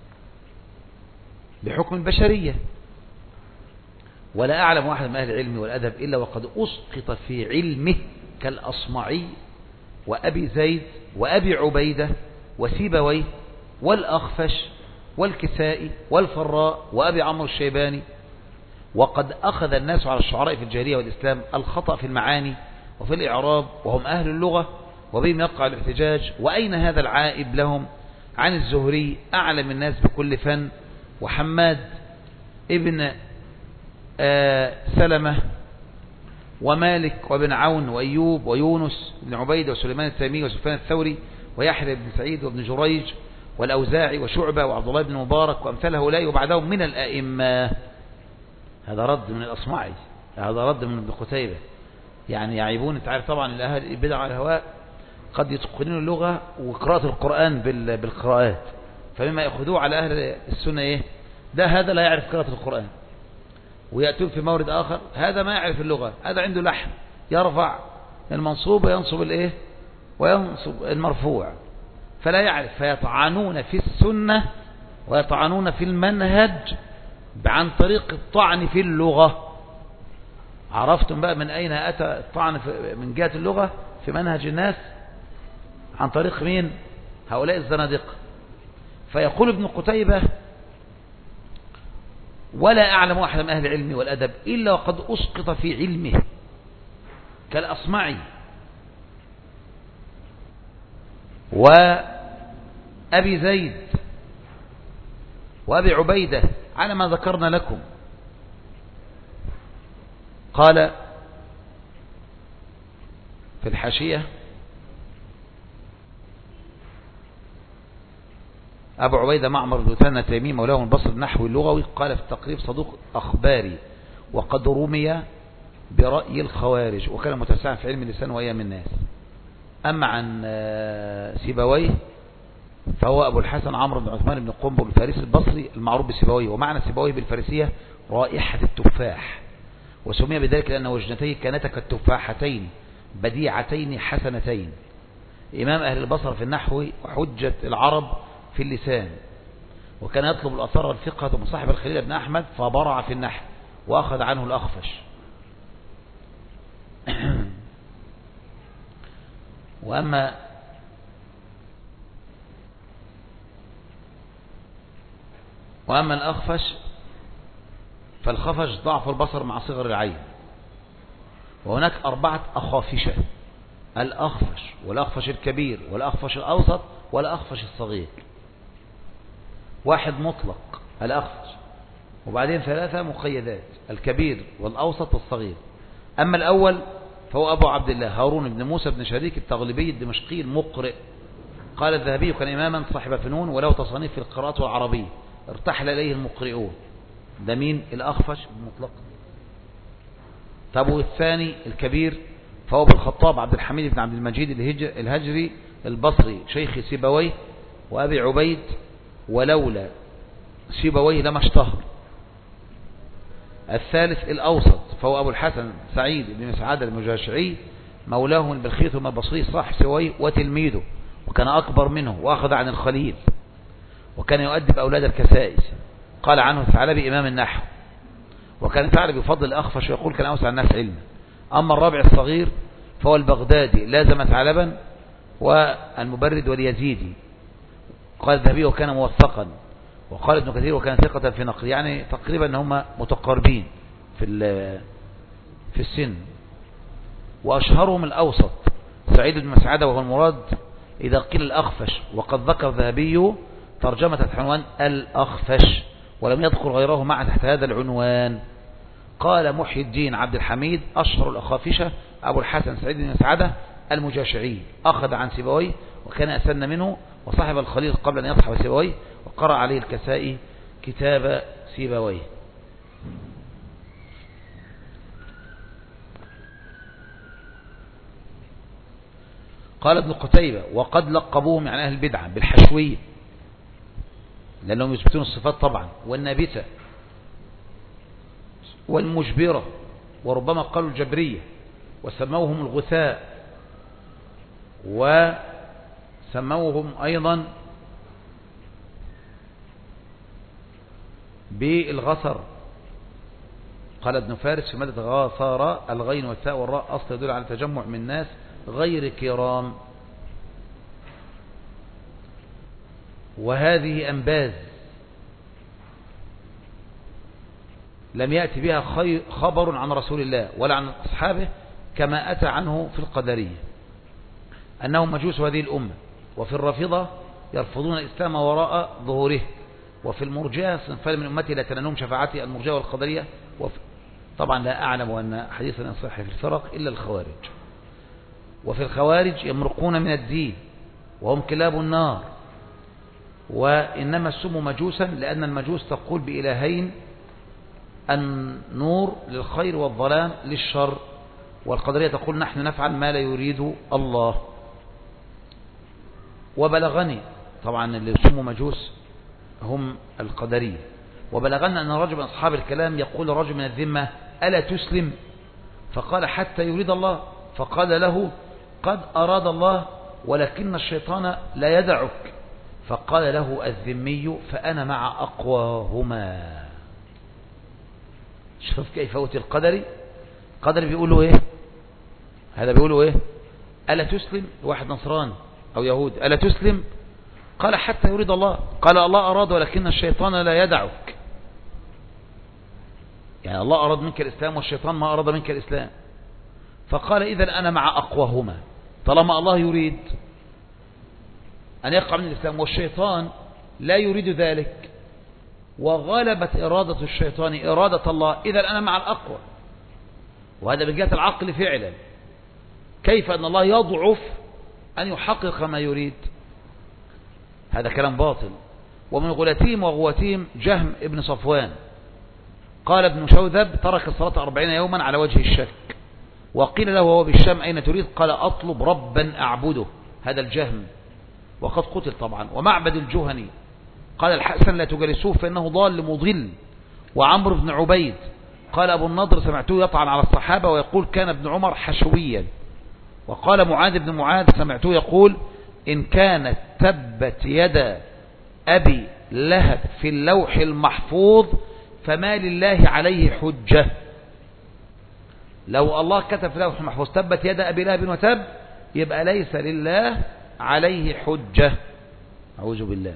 بحكم البشرية. ولا أعلم واحد من أهل العلم والأدب إلا وقد أسقط في علمه كالأصمعي وأبي زيد وأبي عبيدة وسيبويه والأخفش والكسائي والفراء وأبي عمرو الشيباني. وقد أخذ الناس على الشعراء في الجاهلية والإسلام الخطأ في المعاني وفي الإعراب وهم أهل اللغة وبهم يقع الاحتجاج. وأين هذا العائب لهم عن الزهري أعلم الناس بكل فن، وحماد ابن سلمة ومالك وابن عون وأيوب ويونس بن عبيد وسليمان التيمي وسفيان الثوري ويحيى بن سعيد وابن جريج والأوزاعي وشعبة وعبد الله بن مبارك وأمثال هؤلاء وبعدهم من الأئمة. هذا رد من الأصمعي، هذا رد من ابن قتيبة. يعني يعيبون، انت عارف طبعا الأهل البدع على الهواء قد يتقنون اللغة وقراءة القرآن بالقراءات، فمما يأخذوه على أهل السنة إيه؟ ده هذا لا يعرف قراءة القرآن، ويأتون في مورد آخر هذا ما يعرف اللغة، هذا عنده لحن يرفع المنصوب وينصب الإيه وينصب المرفوع، فلا يعرف، فيطعنون في السنة ويطعنون في المنهج عن طريق الطعن في اللغة. عرفتم بقى من أين أتى الطعن من جهة اللغة في منهج الناس؟ عن طريق مين؟ هؤلاء الزنادقة. فيقول ابن قتيبة ولا أعلم واحد من أهل العلم والأدب إلا وقد أسقط في علمه كالأصمعي وأبي زيد وأبي عبيدة على ما ذكرنا لكم. قال في الحاشية أبو عبيدة معمر بن ثنى التيمي مولاه من البصر النحوي اللغوي، قال في التقريب صدوق أخباري وقد رمي برأي الخوارج وكان متساعا في علم اللسان وأيام الناس. أما عن سيبويه فهو أبو الحسن عمرو بن عثمان بن قنبل الفارسي البصري المعروف بسيبويه، ومعنى سيبويه بالفارسية رائحة التفاح، وسمي بذلك لأن وجنتيه كانتا كالتفاحتين بديعتين حسنتين. إمام أهل البصر في النحو وحجة العرب في اللسان، وكان يطلب الأثار والفقه من صاحب الخليل بن أحمد فبرع في النحو وأخذ عنه الأخفش. وأما الأخفش فالخفش ضعف البصر مع صغر العين، وهناك 4 أخافشة: الأخفش والأخفش الكبير والأخفش الأوسط والأخفش الصغير. 1 مطلق الأخفش، وبعدين 3 مقيدات: الكبير والأوسط والصغير. أما الأول فهو أبو عبد الله هارون بن موسى بن شريك التغلبي الدمشقي المقرئ. قال الذهبي كان إماما صاحب فنون وله تصانيف في القراءات والعربية ارتحل إليه المقرئون. ده مين؟ الأخفش المطلق. طب والثاني الكبير فهو ابن الخطاب عبد الحميد بن عبد المجيد الهجري البصري شيخ سيبويه وأبي عبيد، ولولا سيبويه لما اشتهر. الثالث الأوسط فهو أبو الحسن سعيد بن مسعد المجاشعي مولاه من بلخية ثم البصري صاحب سيبويه وتلميذه، وكان أكبر منه وأخذ عن الخليل، وكان يؤدب أولاد الكسائس. قال عنه الثعلبي إمام النحو، وكان الثعلبي يفضل الأخفش ويقول كان أوسع الناس علما. أما الرابع الصغير فهو البغدادي لازم ثعلبا والمبرد واليزيدي. قال الذهبي وكان موثقا، وقال ابن كثير وكان ثقة في نقل، يعني تقريبا هم متقاربين في السن. وأشهرهم الأوسط سعيد بن مسعدة وهو المراد إذا قيل الأخفش، وقد ذكر الذهبي ترجمة تحت عنوان الأخفش ولم يذكر غيره مع تحت هذا العنوان. قال محي الدين عبد الحميد أشهر الأخافشة أبو الحسن سعيد بن مسعدة المجاشعي، أخذ عن سيبويه وكان أسن منه وصاحب الخليل قبل أن يصحب سيبويه، وقرأ عليه الكسائي كتاب سيبويه. قال ابن قتيبة وقد لقبوهم يعني أهل البدعة بالحشوية لأنهم يثبتون الصفات طبعا والنابتة والمجبرة وربما قالوا الجبرية وسموهم الغثاء وسموهم أيضا بالغثر. قال ابن فارس في مادة غاثار الغين والثاء والراء أصل يدل على تجمع من ناس غير كرام، وهذه أنباز لم يأتي بها خبر عن رسول الله ولا عن أصحابه كما أتى عنه في القدرية أنهم مجوس هذه الأمة، وفي الرافضة يرفضون الإسلام وراء ظهوره، وفي المرجئة صنفان من أمتي لا تنالهم شفاعتي المرجئة والقدرية. طبعا لا أعلم أن حديثا يصح في الفرق إلا الخوارج. وفي الخوارج يمرقون من الدين وهم كلاب النار، وإنما سموا مجوسا لأن المجوس تقول بإلهين النور للخير والظلام للشر، والقدرية تقول نحن نفعل ما لا يريد الله. وبلغني طبعا اللي سموا مجوس هم القدرية، وبلغنا أن رجل من أصحاب الكلام يقول رجل من الذمة ألا تسلم؟ فقال حتى يريد الله، فقال له قد أراد الله ولكن الشيطان لا يدعك، فقال له الذمي فأنا مع أقواهما. شوف كيف فوت القدري. القدري بيقولوا إيه؟ هذا بيقولوا إيه؟ ألا تسلم؟ واحد نصراني أو يهود ألا تسلم؟ قال حتى يريد الله، قال الله أراد ولكن الشيطان لا يدعك، يعني الله أراد منك الإسلام والشيطان ما أراد منك الإسلام. فقال إذن أنا مع أقواهما، طالما الله يريد أن يقع من الإسلام والشيطان لا يريد ذلك وغلبت إرادة الشيطان إرادة الله، إذن أنا مع الأقوى. وهذا من جهة العقل فعلا، كيف أن الله يضعف أن يحقق ما يريد؟ هذا كلام باطل. ومن غلاتهم وغواتهم جهم ابن صفوان قال ابن شوذب ترك الصلاة 40 يوما على وجه الشك، وقيل له وهو بالشام أين تريد؟ قال أطلب ربا أعبده، هذا الجهم وقد قتل طبعا. ومعبد الجهني قال الحسن لا تجلسوه فإنه ضال مضل. وعمرو بن عبيد قال أبو النضر سمعته يطعن على الصحابة ويقول كان ابن عمر حشويا. وقال معاذ بن معاذ سمعته يقول إن كانت تبت يد أبي لهب في اللوح المحفوظ فما لله عليه حجة. لو الله كتب في اللوح المحفوظ تبت يد أبي لهب وتب يبقى ليس لله عليه حجة. أعوذ بالله.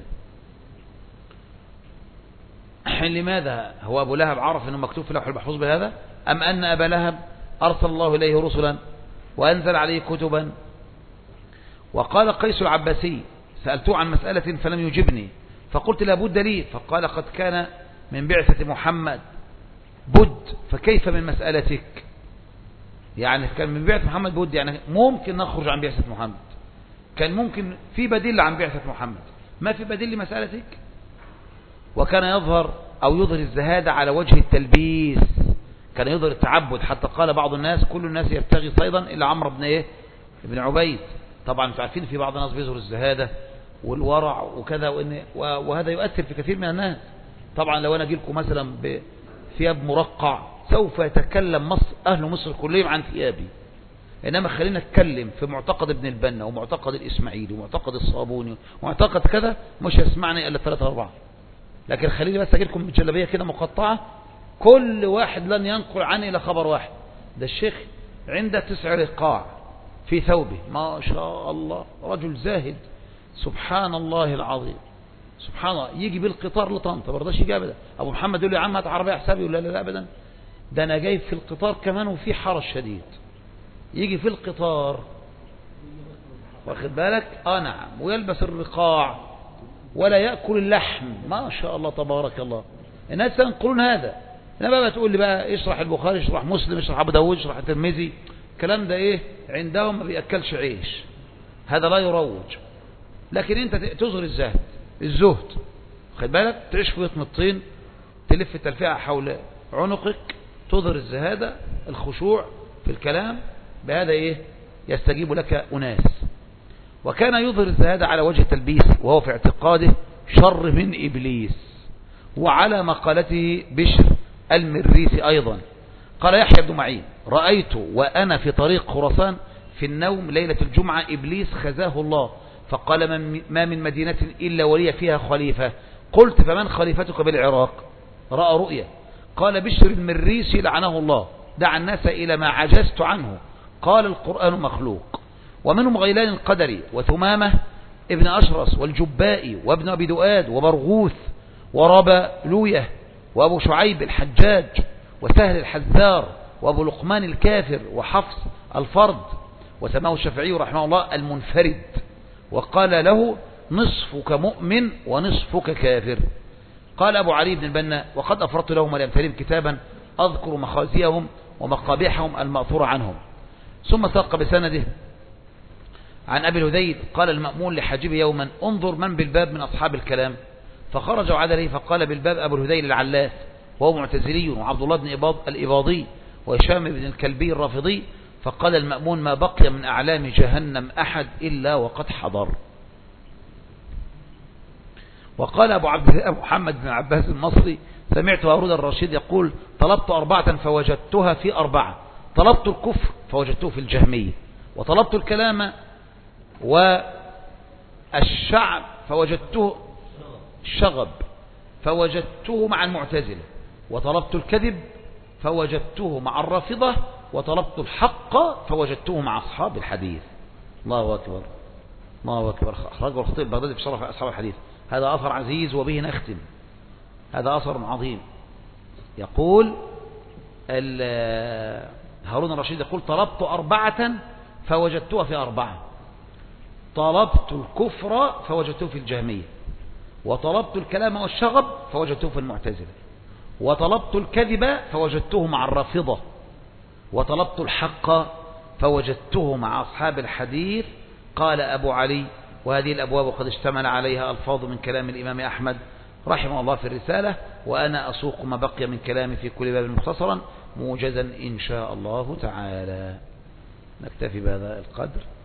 لماذا هو أبو لهب عرف أنه مكتوب في اللوح المحفوظ بهذا؟ أم أن أبا لهب أرسل الله إليه رسلا وأنزل عليه كتبا؟ وقال قيس العباسي سألته عن مسألة فلم يجبني فقلت لا بد لي، فقال قد كان من بعثة محمد بد، فكيف من مسألتك؟ يعني كان من بعثة محمد بد، يعني ممكن نخرج عن بعثة محمد، كان ممكن في بديل عن بعثة محمد، ما في بديل لمسألتك. وكان يظهر أو يظهر الزهادة على وجه التلبيس، كان يظهر التعبد، حتى قال بعض الناس كل الناس يبتغي صيدا إلا عمرو بن إيه؟ ابن عبيد. طبعا انتم عارفين في بعض الناس بيظهر الزهادة والورع وكذا، وهذا يؤثر في كثير من الناس. طبعا لو أنا أجي لكم مثلا بثياب مرقع سوف يتكلم أهل مصر كلهم عن ثيابي، إنما خلينا نتكلم في معتقد ابن البنا ومعتقد الإسماعيلي ومعتقد الصابوني ومعتقد كذا مش هيسمعني إلا 3 4. لكن خليني بس أجي لكم بجلبية كده مقطعة كل واحد لن ينقل عني إلى خبر واحد. ده الشيخ عنده 9 رقاع في ثوبه ما شاء الله، رجل زاهد سبحان الله العظيم، سبحان الله. يجي بالقطار لطنطا ما رضاش يجي ابدا. ابو محمد يقول له يا عم هات عربيه حسابي، يقول لا لا ابدا، ده انا جايب في القطار كمان وفي حرج شديد. يجي في القطار واخد بالك نعم، ويلبس الرقاع ولا ياكل اللحم ما شاء الله تبارك الله. الناس ينقلون هذا، انما بقى تقول لي بقى اشرح البخاري اشرح مسلم اشرح ابو داود اشرح الترمذي، الكلام ده ايه عندهم؟ ما بياكلش عيش، هذا لا يروج. لكن انت تظهر الزهد خد بالك، تعيش في وطن الطين، تلف التلفيعة حول عنقك، تظهر الزهادة الخشوع في الكلام، بهذا ايه يستجيب لك أناس. وكان يظهر الزهاد على وجه التلبيس، وهو في اعتقاده شر من إبليس. وعلى مقالته بشر المريسي أيضا قال يحيى بن معين: رأيت وأنا في طريق خراسان في النوم ليلة الجمعة إبليس خزاه الله، فقال: ما من مدينة إلا ولي فيها خليفة. قلت: فمن خليفتك بالعراق؟ رأى رؤيا. قال بشر المريسي لعنه الله: دع الناس إلى ما عجزت عنه. قال: القرآن مخلوق. ومنهم غيلان القدري، وثمامة ابن أشرس، والجبائي، وابن أبي دؤاد، وبرغوث، وربا لويه، وأبو شعيب الحجاج، وسهل الحذار، وأبو لقمان الكافر، وحفص الفرد. وسماه الشافعي رحمه الله المنفرد، وقال له: نصفك مؤمن ونصفك كافر. قال أبو علي بن البنا: وقد أفرطت لهم ولم تلم كتابا أذكر مخازيهم ومقابحهم المأثور عنهم. ثم ساق بسنده عن أبي الهذيل قال المأمون لحاجبه يوما: انظر من بالباب من أصحاب الكلام. فخرج وعاد إليه فقال بالباب أبو الهذيل العلاف، وهو معتزلي، وعبد الله بن الإباضي، وهشام بن الكلبي الرافضي. فقال المأمون: ما بقي من أعلام جهنم أحد إلا وقد حضر. وقال أبو عبد الله محمد بن عباس المصري: سمعت هارون الرشيد يقول: طلبت 4 فوجدتها في 4. طلبت الكفر فوجدته في الجهمية، وطلبت الكلام والشعب فوجدته الشغب فوجدته مع المعتزلة، وطلبت الكذب فوجدته مع الرافضة، وطلبت الحق فوجدته مع أصحاب الحديث. الله أكبر، الله أكبر. أخرجه الخطيب البغدادي في شرح أصحاب الحديث. هذا أثر عزيز وبه نختم. هذا أثر عظيم. يقول هارون الرشيد يقول: طلبت 4 فوجدتها في 4. طلبت الكفر فوجدته في الجهمية، وطلبت الكلام والشغب فوجدته في المعتزلة، وطلبت الكذب فوجدته مع الرافضة، وطلبت الحق فوجدته مع أصحاب الحديث. قال أبو علي: وهذه الأبواب قد اشتمل عليها ألفاظ من كلام الإمام أحمد رحمه الله في الرسالة، وأنا أسوق ما بقي من كلامي في كل باب مختصرا موجزا إن شاء الله تعالى. نكتفي بهذا القدر.